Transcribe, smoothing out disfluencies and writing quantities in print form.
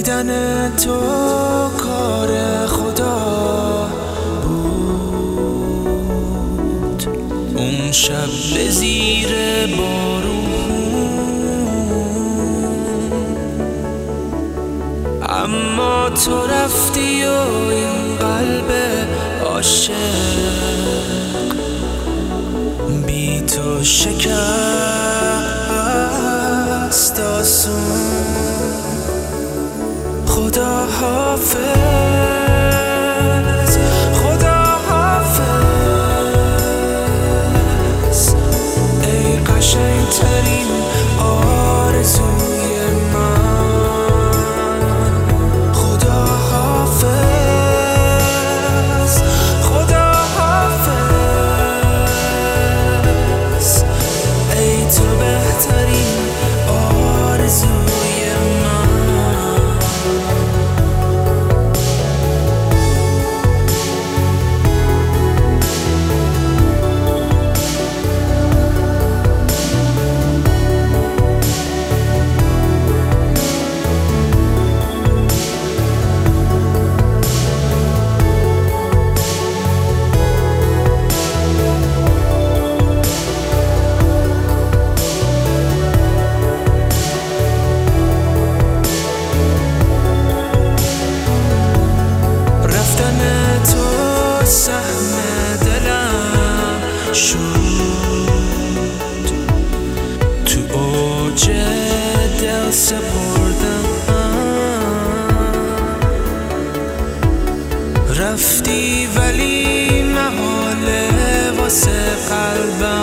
دیدن تو کار خدا بود. اون شب به زیر بارون، اما تو رفتی و این قلب عاشق بی تو شکست آسون. خدا حافظ، خدا حافظ، ای قشنگترین آرزوی من. خدا حافظ، خدا حافظ، ای تو بهترین آرزوی من. سهم دلم شد، تو اوج دل سپردم. رفتی ولی محاله واسه قلبم